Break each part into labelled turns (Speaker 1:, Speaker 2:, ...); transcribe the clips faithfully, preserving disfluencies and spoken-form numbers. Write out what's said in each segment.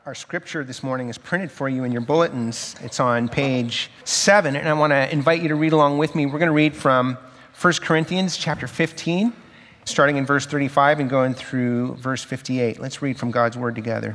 Speaker 1: Our scripture this morning is printed for you in your bulletins. It's on page seven, and I want to invite you to read along with me. We're going to read from First Corinthians chapter fifteen, starting in verse thirty-five and going through verse fifty-eight. Let's read from God's word together.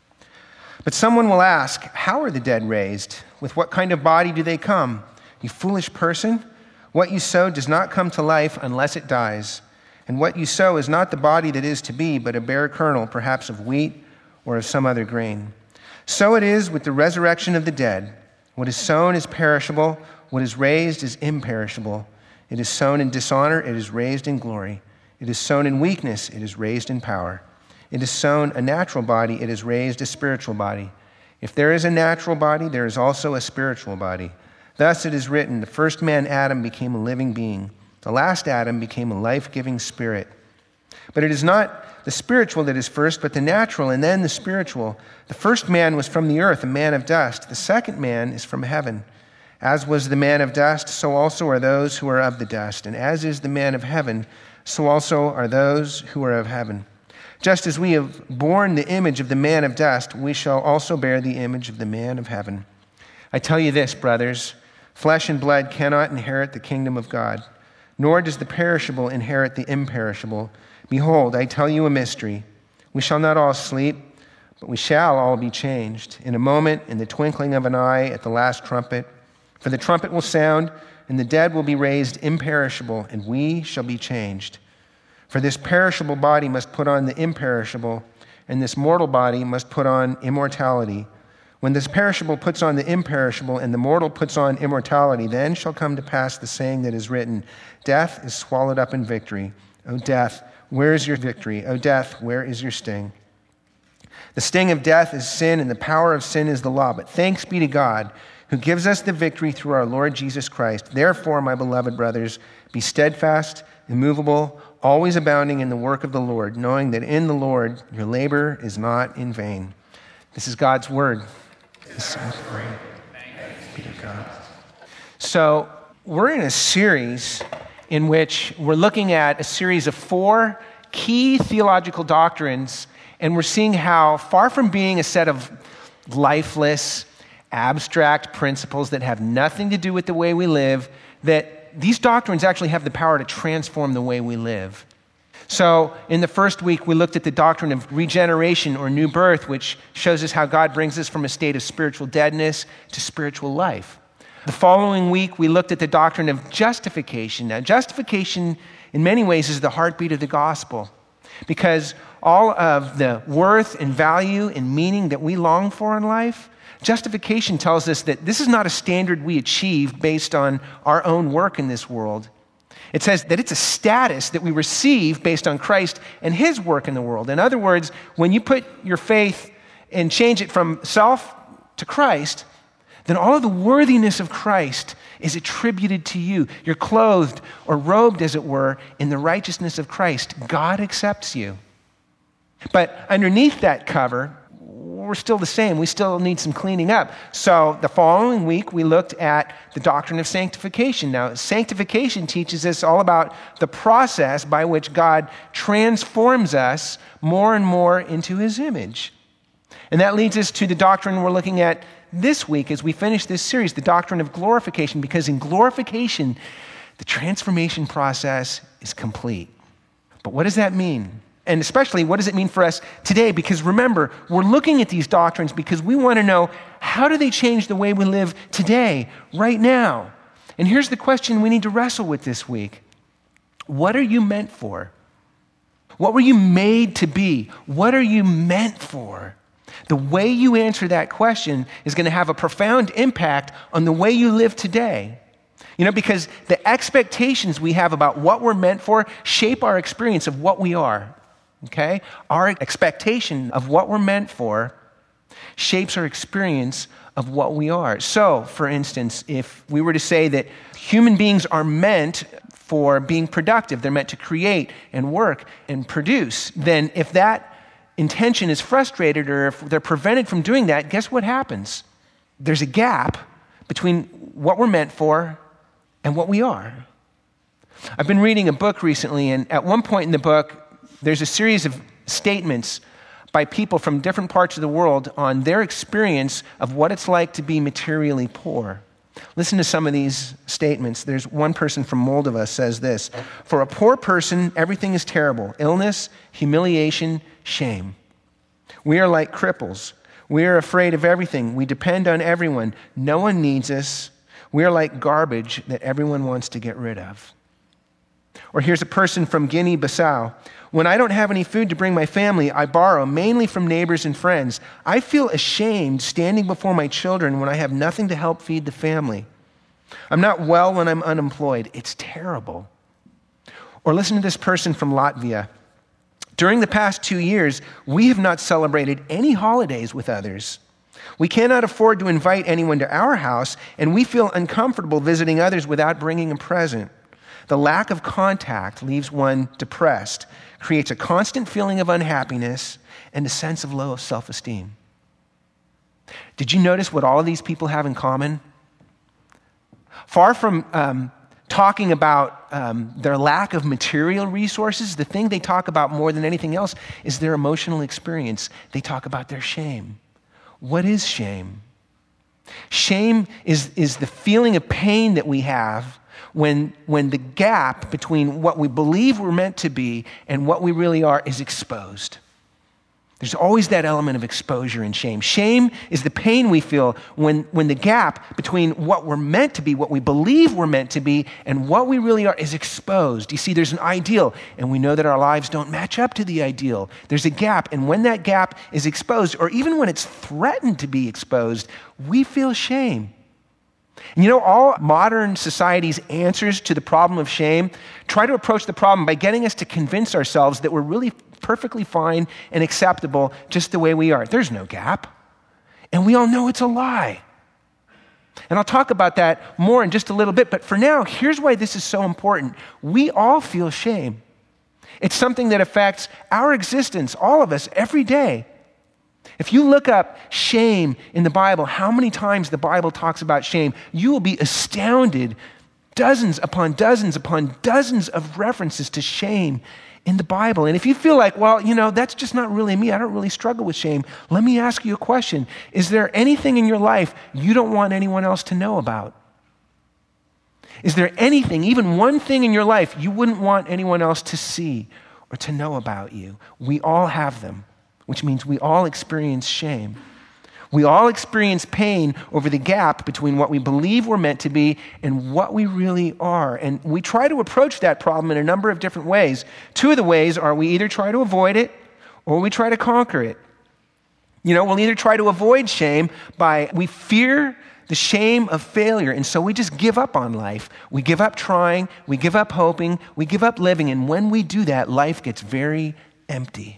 Speaker 1: But someone will ask, how are the dead raised? With what kind of body do they come? You foolish person, what you sow does not come to life unless it dies. And what you sow is not the body that is to be, but a bare kernel, perhaps of wheat or of some other grain. So it is with the resurrection of the dead. What is sown is perishable, what is raised is imperishable. It is sown in dishonor, it is raised in glory. It is sown in weakness, it is raised in power. It is sown a natural body, it is raised a spiritual body. If there is a natural body, there is also a spiritual body. Thus it is written, the first man Adam became a living being. The last Adam became a life-giving spirit. But it is not the spiritual that is first, but the natural, and then the spiritual. The first man was from the earth, a man of dust. The second man is from heaven. As was the man of dust, so also are those who are of the dust. And as is the man of heaven, so also are those who are of heaven. Just as we have borne the image of the man of dust, we shall also bear the image of the man of heaven. I tell you this, brothers, flesh and blood cannot inherit the kingdom of God, nor does the perishable inherit the imperishable. Behold, I tell you a mystery. We shall not all sleep, but we shall all be changed. In a moment, in the twinkling of an eye, at the last trumpet. For the trumpet will sound, and the dead will be raised imperishable, and we shall be changed. For this perishable body must put on the imperishable, and this mortal body must put on immortality. When this perishable puts on the imperishable, and the mortal puts on immortality, then shall come to pass the saying that is written, death is swallowed up in victory. O death, where is your victory? O death, where is your sting? The sting of death is sin, and the power of sin is the law. But thanks be to God, who gives us the victory through our Lord Jesus Christ. Therefore, my beloved brothers, be steadfast, immovable, always abounding in the work of the Lord, knowing that in the Lord your labor is not in vain. This is God's word. This is great. Be to God. So, we're in a series in which we're looking at a series of four key theological doctrines, and we're seeing how, far from being a set of lifeless, abstract principles that have nothing to do with the way we live, that these doctrines actually have the power to transform the way we live. So, in the first week, we looked at the doctrine of regeneration or new birth, which shows us how God brings us from a state of spiritual deadness to spiritual life. The following week, we looked at the doctrine of justification. Now, justification, in many ways, is the heartbeat of the gospel, because all of the worth and value and meaning that we long for in life, justification tells us that this is not a standard we achieve based on our own work in this world. It says that it's a status that we receive based on Christ and his work in the world. In other words, when you put your faith and change it from self to Christ, then all of the worthiness of Christ is attributed to you. You're clothed or robed, as it were, in the righteousness of Christ. God accepts you. But underneath that cover, we're still the same. We still need some cleaning up. So the following week, we looked at the doctrine of sanctification. Now, sanctification teaches us all about the process by which God transforms us more and more into his image. And that leads us to the doctrine we're looking at this week as we finish this series, the doctrine of glorification, because in glorification, the transformation process is complete. But what does that mean? And especially, what does it mean for us today? Because remember, we're looking at these doctrines because we want to know, how do they change the way we live today, right now? And here's the question we need to wrestle with this week. What are you meant for? What were you made to be? What are you meant for? The way you answer that question is going to have a profound impact on the way you live today. You know, because the expectations we have about what we're meant for shape our experience of what we are. Okay? Our expectation of what we're meant for shapes our experience of what we are. So, for instance, if we were to say that human beings are meant for being productive, they're meant to create and work and produce, then if that intention is frustrated or if they're prevented from doing that, guess what happens? There's a gap between what we're meant for and what we are. I've been reading a book recently, and at one point in the book, there's a series of statements by people from different parts of the world on their experience of what it's like to be materially poor. Listen to some of these statements. There's one person from Moldova says this: "For a poor person, everything is terrible. Illness, humiliation, shame. We are like cripples. We are afraid of everything. We depend on everyone. No one needs us. We are like garbage that everyone wants to get rid of." Or here's a person from Guinea-Bissau. "When I don't have any food to bring my family, I borrow, mainly from neighbors and friends. I feel ashamed standing before my children when I have nothing to help feed the family. I'm not well when I'm unemployed. It's terrible." Or listen to this person from Latvia. "During the past two years, we have not celebrated any holidays with others. We cannot afford to invite anyone to our house, and we feel uncomfortable visiting others without bringing a present. The lack of contact leaves one depressed, creates a constant feeling of unhappiness, and a sense of low self-esteem." Did you notice what all of these people have in common? Far from um, talking about um, their lack of material resources, the thing they talk about more than anything else is their emotional experience. They talk about their shame. What is shame? Shame is, is the feeling of pain that we have when, when the gap between what we believe we're meant to be and what we really are is exposed. There's always that element of exposure in shame. Shame is the pain we feel when, when the gap between what we're meant to be, what we believe we're meant to be, and what we really are is exposed. You see, there's an ideal, and we know that our lives don't match up to the ideal. There's a gap, and when that gap is exposed, or even when it's threatened to be exposed, we feel shame. And you know, all modern society's answers to the problem of shame try to approach the problem by getting us to convince ourselves that we're really perfectly fine and acceptable just the way we are. There's no gap. And we all know it's a lie. And I'll talk about that more in just a little bit, but for now, here's why this is so important. We all feel shame. It's something that affects our existence, all of us, every day. If you look up shame in the Bible, how many times the Bible talks about shame, you will be astounded. Dozens upon dozens upon dozens of references to shame in the Bible. And if you feel like, well, you know, that's just not really me, I don't really struggle with shame, let me ask you a question. Is there anything in your life you don't want anyone else to know about? Is there anything, even one thing in your life, you wouldn't want anyone else to see or to know about you? We all have them, which means we all experience shame. We all experience pain over the gap between what we believe we're meant to be and what we really are. And we try to approach that problem in a number of different ways. Two of the ways are we either try to avoid it or we try to conquer it. You know, we'll either try to avoid shame by we fear the shame of failure, and so we just give up on life. We give up trying, we give up hoping, we give up living, and when we do that, life gets very empty.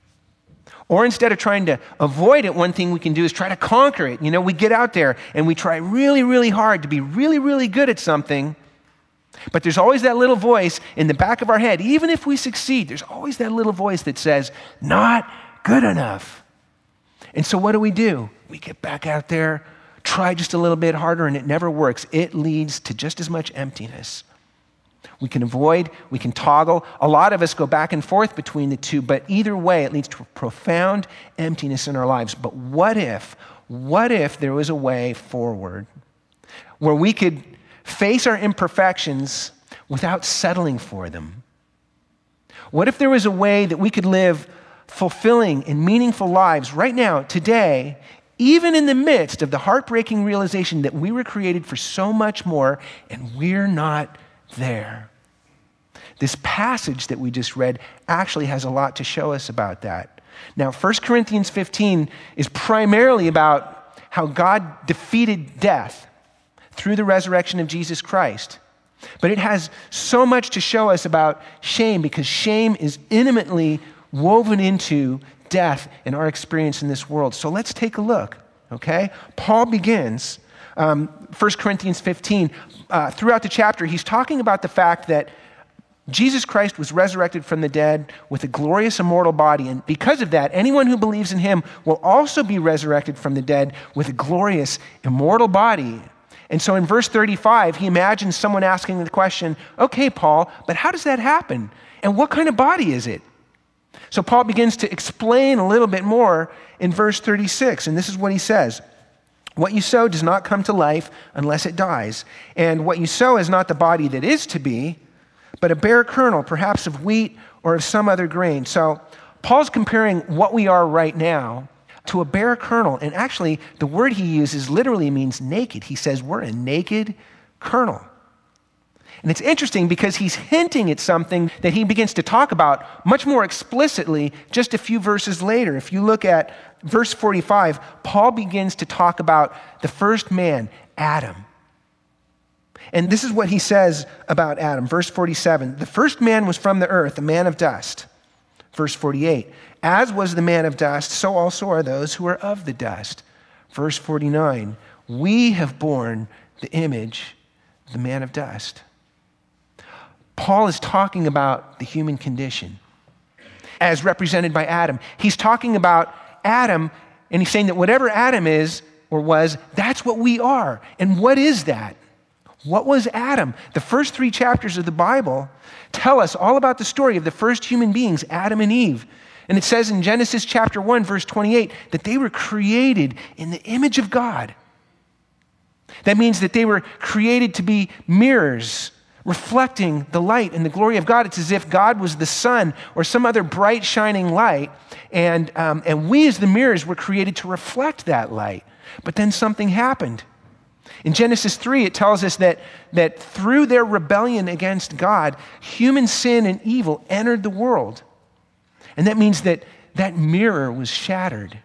Speaker 1: Or instead of trying to avoid it, one thing we can do is try to conquer it. You know, we get out there and we try really, really hard to be really, really good at something, but there's always that little voice in the back of our head. Even if we succeed, there's always that little voice that says, not good enough. And so what do we do? We get back out there, try just a little bit harder, and it never works. It leads to just as much emptiness. We can avoid, we can toggle. A lot of us go back and forth between the two, but either way, it leads to profound emptiness in our lives. But what if, what if there was a way forward where we could face our imperfections without settling for them? What if there was a way that we could live fulfilling and meaningful lives right now, today, even in the midst of the heartbreaking realization that we were created for so much more and we're not there? This passage that we just read actually has a lot to show us about that. Now, First Corinthians fifteen is primarily about how God defeated death through the resurrection of Jesus Christ. But it has so much to show us about shame, because shame is intimately woven into death in our experience in this world. So let's take a look, okay? Paul begins um, First Corinthians fifteen. Uh, throughout the chapter, he's talking about the fact that Jesus Christ was resurrected from the dead with a glorious immortal body. And because of that, anyone who believes in him will also be resurrected from the dead with a glorious immortal body. And so in verse thirty-five, he imagines someone asking the question, okay, Paul, but how does that happen? And what kind of body is it? So Paul begins to explain a little bit more in verse thirty-six, and this is what he says. What you sow does not come to life unless it dies. And what you sow is not the body that is to be, but a bare kernel, perhaps of wheat or of some other grain. So Paul's comparing what we are right now to a bare kernel. And actually, the word he uses literally means naked. He says we're a naked kernel. And it's interesting because he's hinting at something that he begins to talk about much more explicitly just a few verses later. If you look at verse forty-five, Paul begins to talk about the first man, Adam. And this is what he says about Adam. Verse forty-seven, the first man was from the earth, a man of dust. Verse forty-eight, as was the man of dust, so also are those who are of the dust. Verse forty-nine, we have borne the image of the man of dust. Paul is talking about the human condition as represented by Adam. He's talking about Adam, and he's saying that whatever Adam is or was, that's what we are. And what is that? What was Adam? The first three chapters of the Bible tell us all about the story of the first human beings, Adam and Eve. And it says in Genesis chapter one, verse twenty-eight, that they were created in the image of God. That means that they were created to be mirrors, reflecting the light and the glory of God. It's as if God was the sun or some other bright, shining light, and, um, and we as the mirrors were created to reflect that light. But then something happened. In Genesis three, it tells us that, that through their rebellion against God, human sin and evil entered the world. And that means that that mirror was shattered.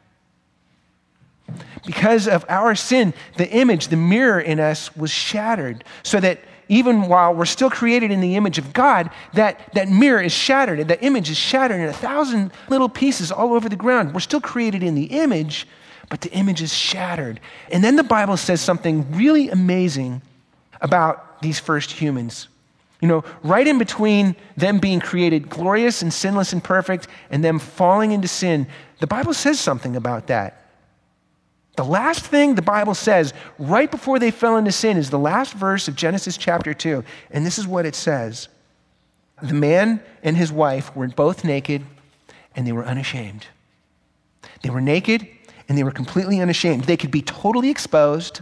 Speaker 1: Because of our sin, the image, the mirror in us was shattered, so that even while we're still created in the image of God, that, that mirror is shattered, and that image is shattered in a thousand little pieces all over the ground. We're still created in the image, but the image is shattered. And then the Bible says something really amazing about these first humans. You know, right in between them being created glorious and sinless and perfect and them falling into sin, the Bible says something about that. The last thing the Bible says right before they fell into sin is the last verse of Genesis chapter two. And this is what it says. The man and his wife were both naked and they were unashamed. They were naked and they were completely unashamed. They could be totally exposed,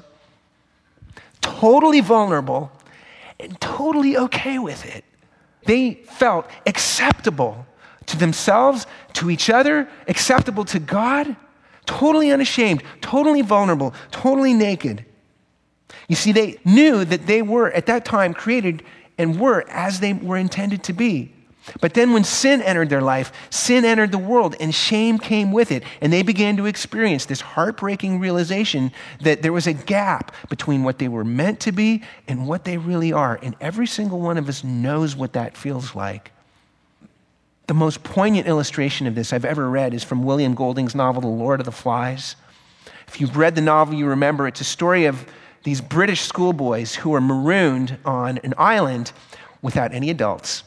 Speaker 1: totally vulnerable, and totally okay with it. They felt acceptable to themselves, to each other, acceptable to God. Totally unashamed, totally vulnerable, totally naked. You see, they knew that they were, at that time, created and were as they were intended to be. But then when sin entered their life, sin entered the world, and shame came with it. And they began to experience this heartbreaking realization that there was a gap between what they were meant to be and what they really are. And every single one of us knows what that feels like. The most poignant illustration of this I've ever read is from William Golding's novel, The Lord of the Flies. If you've read the novel, you remember it's a story of these British schoolboys who are marooned on an island without any adults.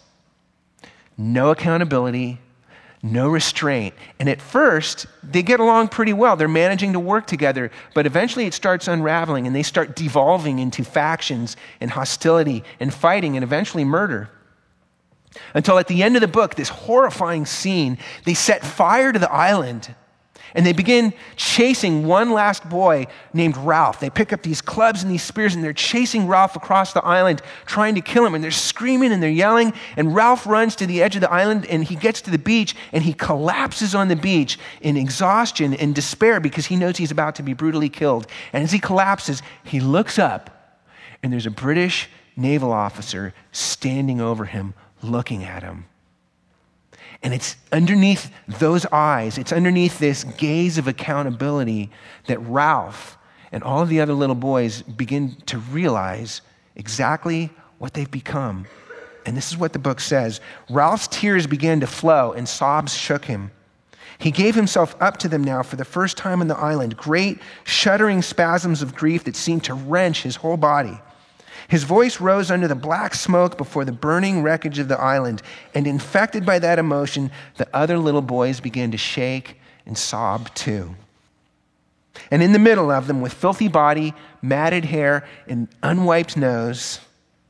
Speaker 1: No accountability, no restraint. And at first, they get along pretty well. They're managing to work together, but eventually it starts unraveling and they start devolving into factions and hostility and fighting and eventually murder. Until at the end of the book, this horrifying scene, they set fire to the island and they begin chasing one last boy named Ralph. They pick up these clubs and these spears and they're chasing Ralph across the island, trying to kill him. And they're screaming and they're yelling. And Ralph runs to the edge of the island and he gets to the beach and he collapses on the beach in exhaustion and despair because he knows he's about to be brutally killed. And as he collapses, he looks up and there's a British naval officer standing over him, looking at him. And it's underneath those eyes, it's underneath this gaze of accountability that Ralph and all of the other little boys begin to realize exactly what they've become. And this is what the book says. Ralph's tears began to flow and sobs shook him. He gave himself up to them now for the first time on the island, great shuddering spasms of grief that seemed to wrench his whole body. His voice rose under the black smoke before the burning wreckage of the island, and infected by that emotion, the other little boys began to shake and sob too. And in the middle of them, with filthy body, matted hair, and unwiped nose,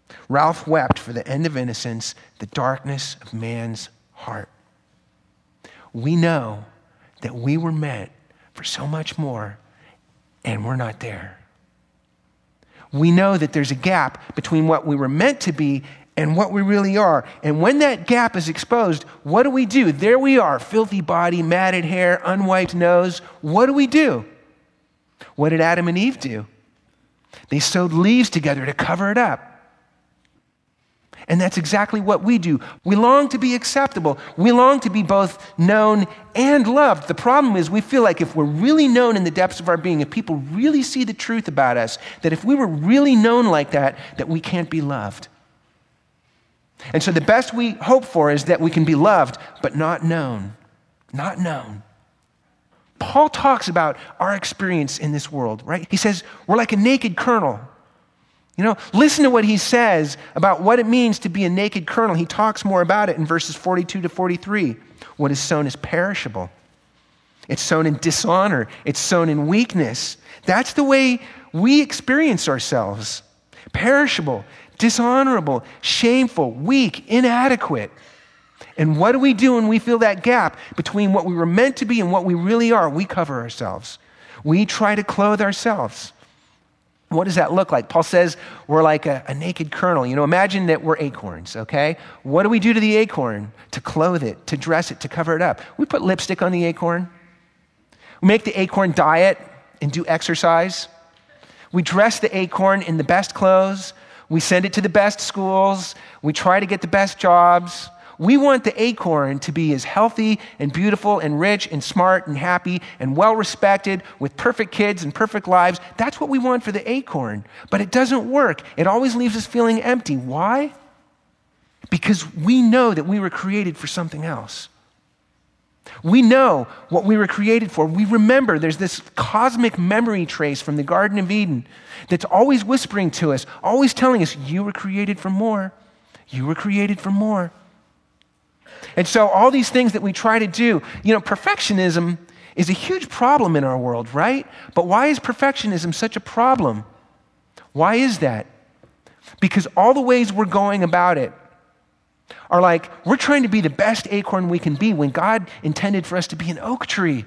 Speaker 1: Ralph wept for the end of innocence, the darkness of man's heart. we know that we were meant for so much more, and we're not there. We know that there's a gap between what we were meant to be and what we really are. And when that gap is exposed, what do we do? There we are, filthy body, matted hair, unwiped nose. What do we do? What did Adam and Eve do? They sewed leaves together to cover it up. And that's exactly what we do. We long to be acceptable. We long to be both known and loved. The problem is we feel like if we're really known in the depths of our being, if people really see the truth about us, that if we were really known like that, that we can't be loved. And so the best we hope for is that we can be loved, but not known. Not known. Paul talks about our experience in this world, right? He says we're like a naked kernel. You know, listen to what he says about what it means to be a naked kernel. He talks more about it in verses forty-two to forty-three. What is sown is perishable. It's sown in dishonor. It's sown in weakness. That's the way we experience ourselves. Perishable, dishonorable, shameful, weak, inadequate. And what do we do when we feel that gap between what we were meant to be and what we really are? We cover ourselves. We try to clothe ourselves. What does that look like? Paul says we're like a, a naked kernel. You know, imagine that we're acorns, okay? What do we do to the acorn? To clothe it, to dress it, to cover it up. We put lipstick on the acorn. We make the acorn diet and do exercise. We dress the acorn in the best clothes. We send it to the best schools. We try to get the best jobs. We want the acorn to be as healthy and beautiful and rich and smart and happy and well-respected with perfect kids and perfect lives. That's what we want for the acorn. But it doesn't work. It always leaves us feeling empty. Why? Because we know that we were created for something else. We know what we were created for. We remember there's this cosmic memory trace from the Garden of Eden that's always whispering to us, always telling us, you were created for more. You were created for more. And so all these things that we try to do, you know, perfectionism is a huge problem in our world, right? But why is perfectionism such a problem? Why is that? Because all the ways we're going about it are like, we're trying to be the best acorn we can be when God intended for us to be an oak tree.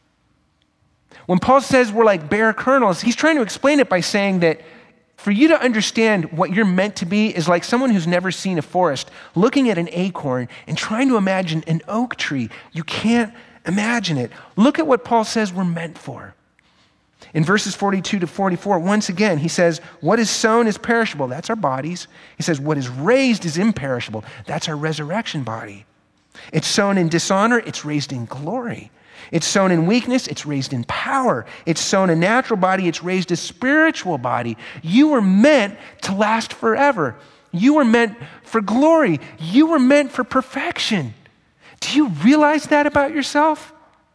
Speaker 1: When Paul says we're like bare kernels, he's trying to explain it by saying that for you to understand what you're meant to be is like someone who's never seen a forest looking at an acorn and trying to imagine an oak tree. You can't imagine it. Look at what Paul says we're meant for. In verses forty-two to forty-four, once again, he says, what is sown is perishable. That's our bodies. He says, what is raised is imperishable. That's our resurrection body. It's sown in dishonor. It's raised in glory. It's sown in weakness, it's raised in power. It's sown a natural body, it's raised a spiritual body. You were meant to last forever. You were meant for glory. You were meant for perfection. Do you realize that about yourself?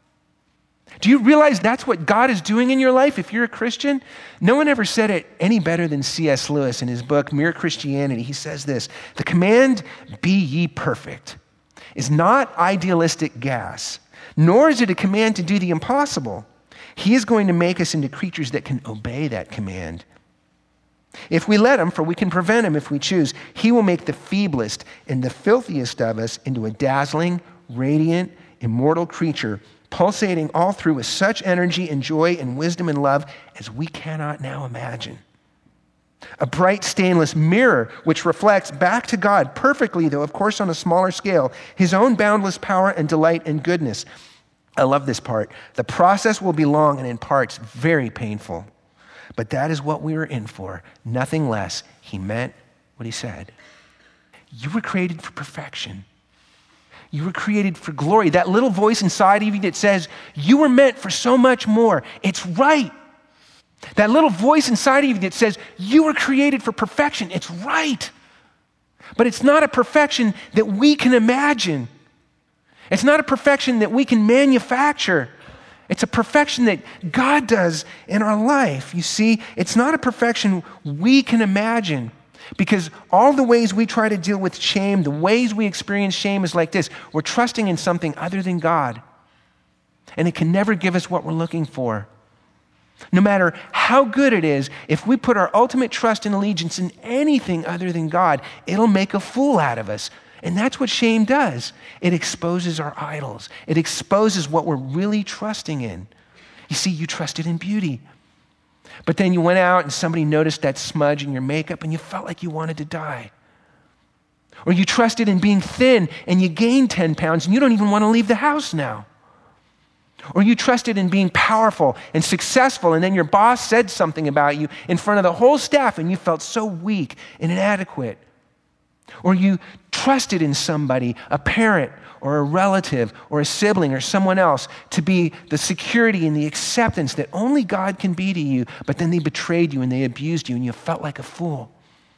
Speaker 1: Do you realize that's what God is doing in your life if you're a Christian? No one ever said it any better than C S Lewis in his book, Mere Christianity. He says this, the command, be ye perfect, is not idealistic gas. Nor is it a command to do the impossible. He is going to make us into creatures that can obey that command. If we let him, for we can prevent him if we choose, he will make the feeblest and the filthiest of us into a dazzling, radiant, immortal creature, pulsating all through with such energy and joy and wisdom and love as we cannot now imagine. A bright stainless mirror which reflects back to God perfectly, though of course on a smaller scale, his own boundless power and delight and goodness. I love this part. The process will be long and in parts very painful. But that is what we were in for, nothing less. He meant what he said. You were created for perfection. You were created for glory. That little voice inside of you that says, you were meant for so much more. It's right. That little voice inside of you that says, you were created for perfection. It's right. But it's not a perfection that we can imagine. It's not a perfection that we can manufacture. It's a perfection that God does in our life. You see, it's not a perfection we can imagine. Because all the ways we try to deal with shame, the ways we experience shame is like this. We're trusting in something other than God. And it can never give us what we're looking for. No matter how good it is, if we put our ultimate trust and allegiance in anything other than God, it'll make a fool out of us. And that's what shame does. It exposes our idols. It exposes what we're really trusting in. You see, you trusted in beauty. But then you went out and somebody noticed that smudge in your makeup and you felt like you wanted to die. Or you trusted in being thin and you gained ten pounds and you don't even want to leave the house now. Or you trusted in being powerful and successful and then your boss said something about you in front of the whole staff and you felt so weak and inadequate. Or you trusted in somebody, a parent or a relative or a sibling or someone else, to be the security and the acceptance that only God can be to you, but then they betrayed you and they abused you and you felt like a fool.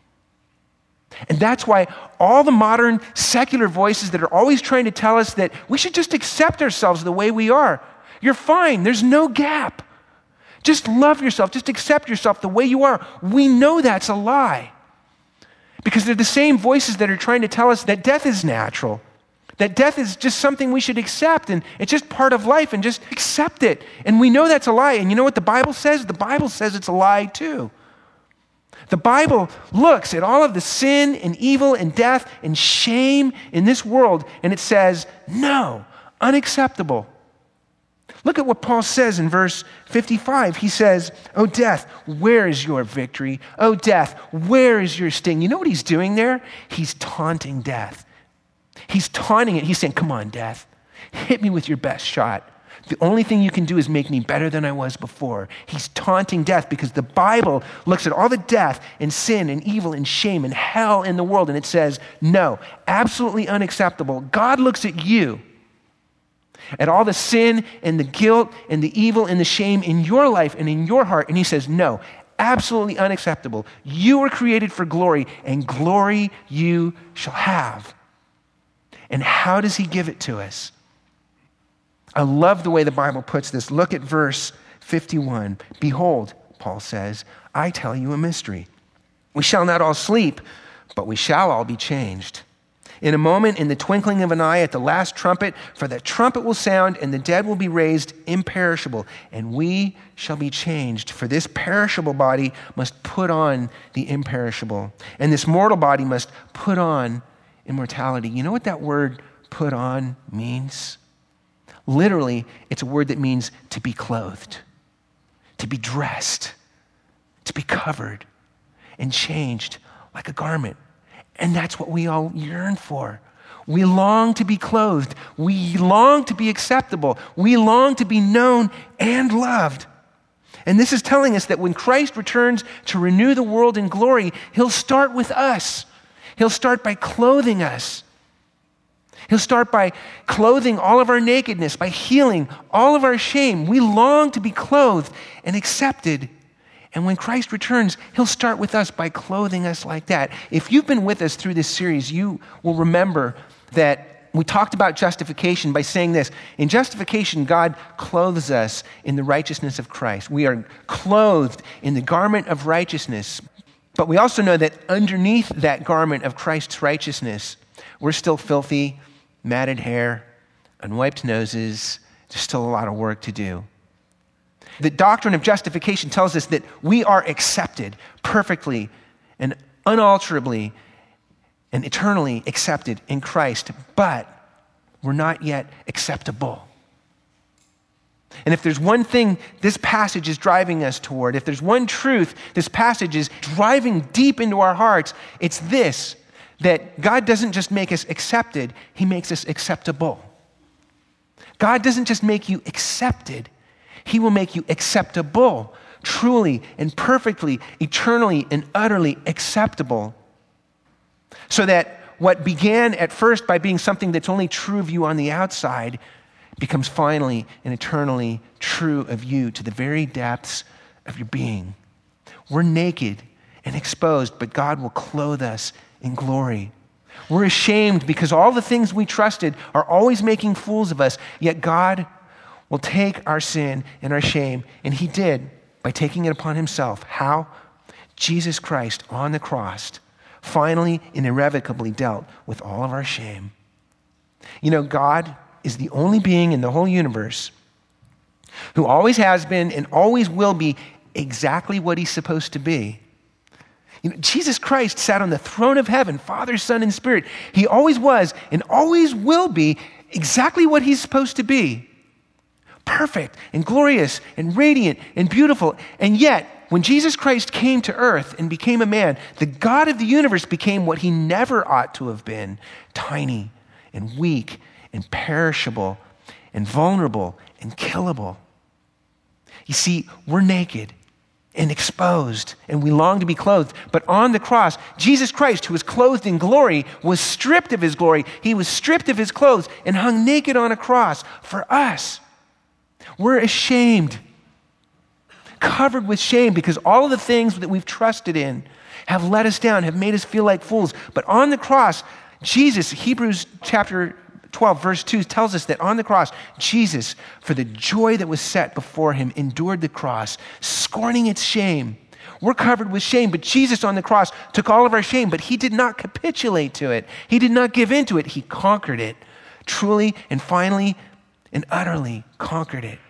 Speaker 1: And that's why all the modern secular voices that are always trying to tell us that we should just accept ourselves the way we are. You're fine. There's no gap. Just love yourself. Just accept yourself the way you are. We know that's a lie. Because they're the same voices that are trying to tell us that death is natural, that death is just something we should accept, and it's just part of life, and just accept it. And we know that's a lie. And you know what the Bible says? The Bible says it's a lie too. The Bible looks at all of the sin and evil and death and shame in this world, and it says, no, unacceptable. Look at what Paul says in verse fifty-five. He says, "O death, where is your victory? O death, where is your sting?" You know what he's doing there? He's taunting death. He's taunting it. He's saying, come on, death, hit me with your best shot. The only thing you can do is make me better than I was before. He's taunting death because the Bible looks at all the death and sin and evil and shame and hell in the world, and it says, no, absolutely unacceptable. God looks at you, at all the sin and the guilt and the evil and the shame in your life and in your heart, and he says, no, absolutely unacceptable. You were created for glory, and glory you shall have. And how does he give it to us? I love the way the Bible puts this. Look at verse fifty-one. Behold, Paul says, I tell you a mystery. We shall not all sleep, but we shall all be changed. In a moment, in the twinkling of an eye, at the last trumpet, for the trumpet will sound, and the dead will be raised imperishable, and we shall be changed. For this perishable body must put on the imperishable, and this mortal body must put on immortality. You know what that word put on means? Literally, it's a word that means to be clothed, to be dressed, to be covered and changed like a garment. And that's what we all yearn for. We long to be clothed. We long to be acceptable. We long to be known and loved. And this is telling us that when Christ returns to renew the world in glory, he'll start with us. He'll start by clothing us. He'll start by clothing all of our nakedness, by healing all of our shame. We long to be clothed and accepted. And when Christ returns, he'll start with us by clothing us like that. If you've been with us through this series, you will remember that we talked about justification by saying this. In justification, God clothes us in the righteousness of Christ. We are clothed in the garment of righteousness. But we also know that underneath that garment of Christ's righteousness, we're still filthy, matted hair, unwiped noses. There's still a lot of work to do. The doctrine of justification tells us that we are accepted perfectly and unalterably and eternally accepted in Christ, but we're not yet acceptable. And if there's one thing this passage is driving us toward, if there's one truth this passage is driving deep into our hearts, it's this, that God doesn't just make us accepted, he makes us acceptable. God doesn't just make you accepted, he will make you acceptable, truly and perfectly, eternally and utterly acceptable. So that what began at first by being something that's only true of you on the outside becomes finally and eternally true of you to the very depths of your being. We're naked and exposed, but God will clothe us in glory. We're ashamed because all the things we trusted are always making fools of us, yet God will take our sin and our shame, and he did by taking it upon himself. How? Jesus Christ on the cross finally and irrevocably dealt with all of our shame. You know, God is the only being in the whole universe who always has been and always will be exactly what he's supposed to be. You know, Jesus Christ sat on the throne of heaven, Father, Son, and Spirit. He always was and always will be exactly what he's supposed to be. Perfect and glorious and radiant and beautiful. And yet, when Jesus Christ came to earth and became a man, the God of the universe became what he never ought to have been: tiny and weak and perishable and vulnerable and killable. You see, we're naked and exposed, and we long to be clothed. But on the cross, Jesus Christ, who was clothed in glory, was stripped of his glory. He was stripped of his clothes and hung naked on a cross for us. We're ashamed, covered with shame, because all of the things that we've trusted in have let us down, have made us feel like fools. But on the cross, Jesus, Hebrews chapter twelve, verse two tells us that on the cross, Jesus, for the joy that was set before him, endured the cross, scorning its shame. We're covered with shame, but Jesus on the cross took all of our shame, but he did not capitulate to it. He did not give in to it. He conquered it, truly and finally and utterly conquered it.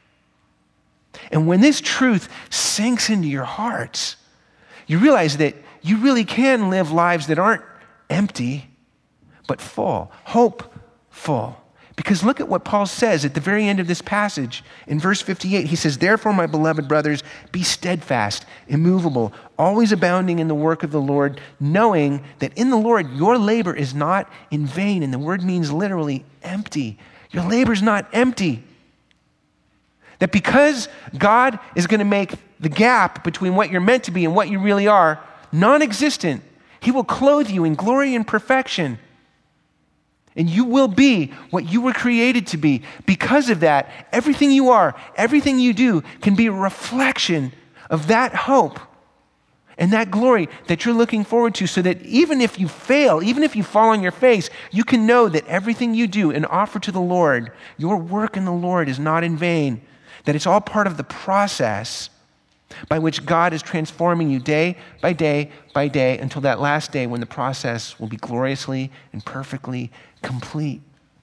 Speaker 1: And when this truth sinks into your hearts, you realize that you really can live lives that aren't empty, but full, hopeful. Because look at what Paul says at the very end of this passage. In verse fifty-eight, he says, "Therefore, my beloved brothers, be steadfast, immovable, always abounding in the work of the Lord, knowing that in the Lord your labor is not in vain." And the word means literally empty. Your labor is not empty. That because God is going to make the gap between what you're meant to be and what you really are non-existent, he will clothe you in glory and perfection. And you will be what you were created to be. Because of that, everything you are, everything you do can be a reflection of that hope and that glory that you're looking forward to, so that even if you fail, even if you fall on your face, you can know that everything you do and offer to the Lord, your work in the Lord, is not in vain, that it's all part of the process by which God is transforming you day by day by day until that last day when the process will be gloriously and perfectly complete.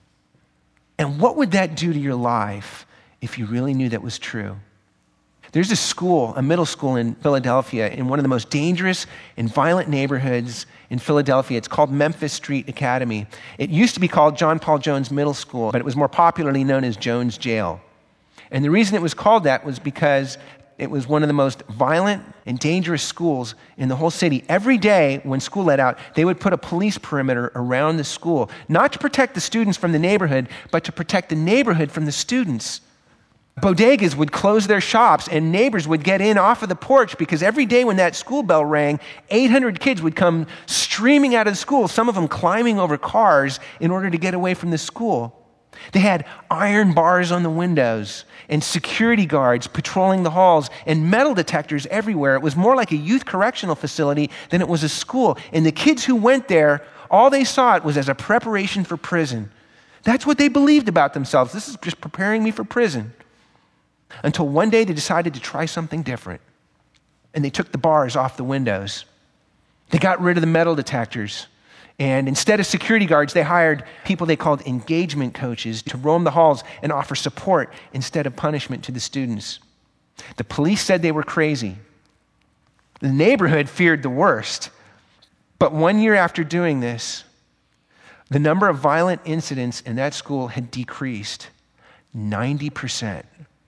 Speaker 1: And what would that do to your life if you really knew that was true? There's a school, a middle school in Philadelphia, in one of the most dangerous and violent neighborhoods in Philadelphia. It's called Memphis Street Academy. It used to be called John Paul Jones Middle School, but it was more popularly known as Jones Jail. And the reason it was called that was because it was one of the most violent and dangerous schools in the whole city. Every day when school let out, they would put a police perimeter around the school, not to protect the students from the neighborhood, but to protect the neighborhood from the students. Bodegas would close their shops and neighbors would get in off of the porch, because every day when that school bell rang, eight hundred kids would come streaming out of the school, some of them climbing over cars in order to get away from the school. They had iron bars on the windows and security guards patrolling the halls and metal detectors everywhere. It was more like a youth correctional facility than it was a school. And the kids who went there, all they saw it was as a preparation for prison. That's what they believed about themselves. This is just preparing me for prison. Until one day they decided to try something different. And they took the bars off the windows. They got rid of the metal detectors. And instead of security guards, they hired people they called engagement coaches to roam the halls and offer support instead of punishment to the students. The police said they were crazy. The neighborhood feared the worst. But one year after doing this, the number of violent incidents in that school had decreased ninety percent.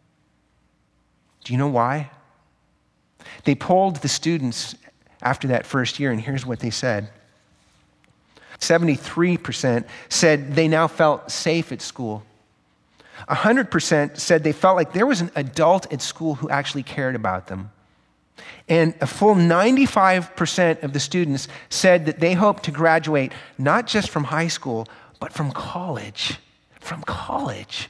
Speaker 1: Do you know why? They polled the students after that first year, and here's what they said. seventy-three percent said they now felt safe at school. one hundred percent said they felt like there was an adult at school who actually cared about them. And a full ninety-five percent of the students said that they hoped to graduate not just from high school, but from college. From college.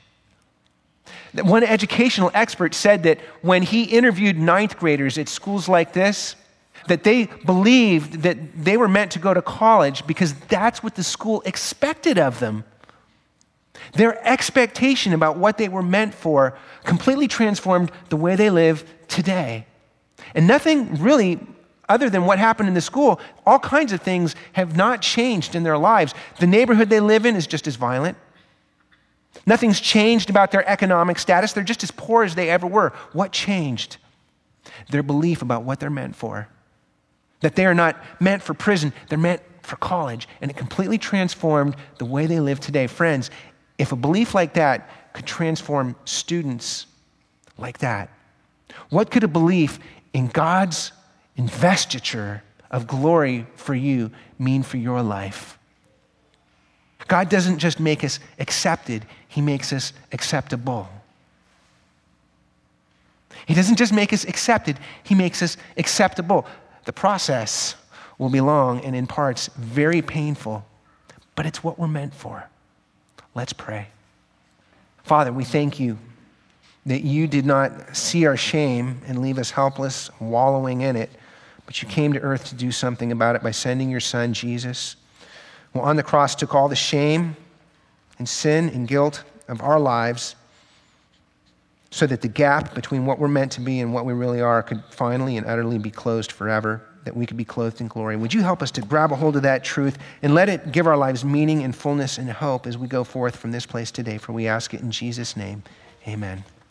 Speaker 1: One educational expert said that when he interviewed ninth graders at schools like this, that they believed that they were meant to go to college because that's what the school expected of them. Their expectation about what they were meant for completely transformed the way they live today. And nothing really, other than what happened in the school, all kinds of things have not changed in their lives. The neighborhood they live in is just as violent. Nothing's changed about their economic status. They're just as poor as they ever were. What changed? Their belief about what they're meant for. That they are not meant for prison, they're meant for college. And it completely transformed the way they live today. Friends, if a belief like that could transform students like that, what could a belief in God's investiture of glory for you mean for your life? God doesn't just make us accepted, he makes us acceptable. He doesn't just make us accepted, he makes us acceptable. The process will be long and in parts very painful, but it's what we're meant for. Let's pray. Father, we thank you that you did not see our shame and leave us helpless, wallowing in it, but you came to earth to do something about it by sending your son, Jesus, who on the cross took all the shame and sin and guilt of our lives so that the gap between what we're meant to be and what we really are could finally and utterly be closed forever, that we could be clothed in glory. Would you help us to grab a hold of that truth and let it give our lives meaning and fullness and hope as we go forth from this place today? For we ask it in Jesus' name. Amen.